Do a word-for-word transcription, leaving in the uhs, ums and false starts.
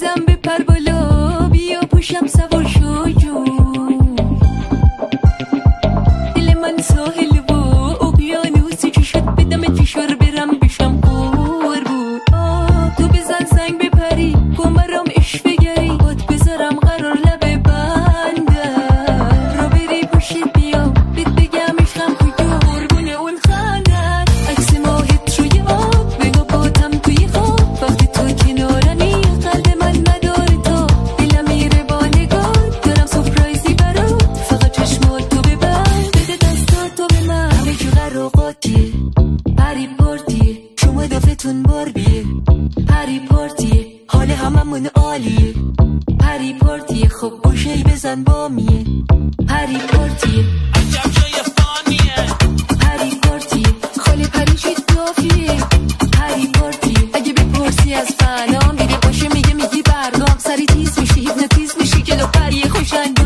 عزیزم بپر بالا بیا پشم سوار شو جو دل من ساحل و اقیانوسی که شد بدم فشار برم بشم قربون تو بزن زنگ بپری کمرم عشق بگری باد بذارم قرار لبه بندر رو بری پشت بیام بید بگم عشقم کجا قربون اون خندن عکس ماهت روی آب بگو باتم توی خواب وقتی تو کنارنی قلب من نداره تا دلم میره با نگاه دارم سپرایزی برات فقط چشمات تو ببند بده دستات تو به من همه جو قراقاتیه پری پارتیه شما دافتون باربیه پری پارتیه حال هممون عالیه پری پارتیه خب گوشهی بزن بامیه پری پارتیه عجب جای فانیه پری پارتیه خاله پری چی دافیه پری پارتیه اگه بپرسی از فنام دیگه باشه میگه میگی برگام سری تیز میشی هیپنوتیز میشی جلو پریه خوشنگ